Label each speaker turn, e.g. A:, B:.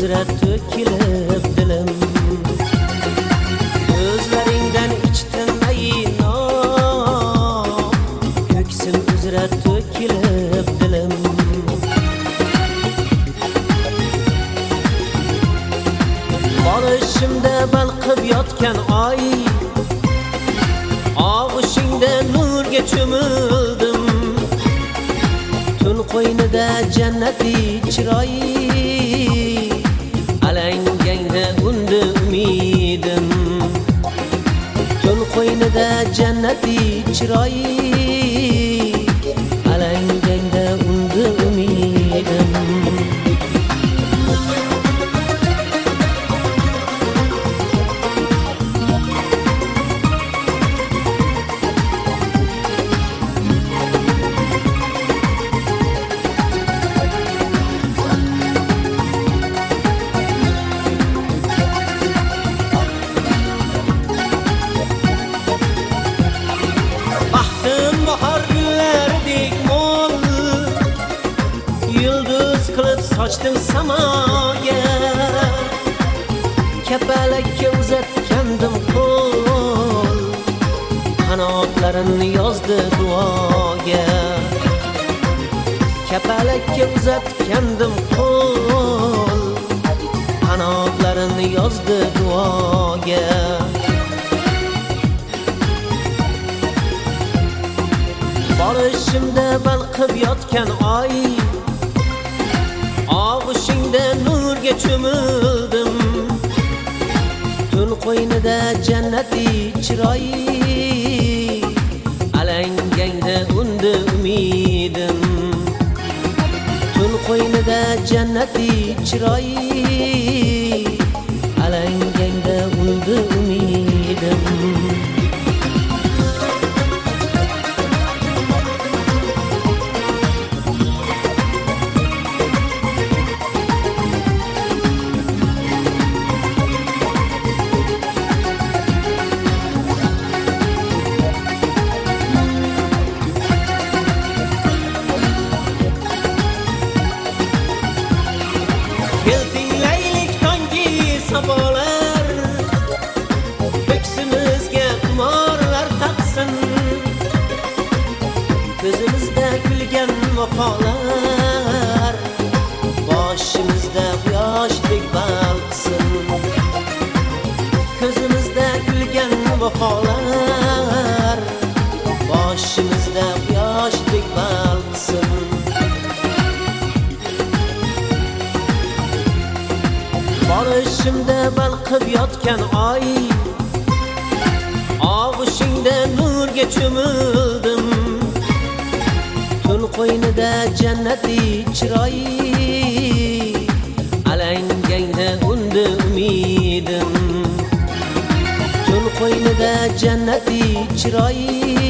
A: uzra to'kilib dilim ko'zlaringdan ichdim aynoq ko'ksim uzra to'kilib dilim boshimda balqib yotgan oy og'ushingda nurga cho'mildim tun qo'ynida jannatiy chiroy alangangda undi umidim tun qo'ynida jannatiy chiroy alangangda undi umidim sochdim samoga kapalakka uzatgandim qo'l qanotlarini yozdi duoga kapalakka uzatgandim qo'l qanotlarini yozdi duoga boshimda balqib yotgan oy og'ushingda nurga cho'mildim tun qo'ynida jannatiy chiroy alangangda undi umidim tun qo'ynida jannatiy chiroy alangangda undi umidim sabolar ko'ksimizga qimorlar taqsin ko'zimizda kulgan vafolar boshimizda quyoshdek balqsin ko'zimizda kulgan vafolar boshimizda quyoshdek balqsin boshimda balqib yotgan oy og'ushingda nurga cho'mildim tun qo'ynida jannatiy chiroy alangangda undi umidim tun qo'ynida jannatiy chiroy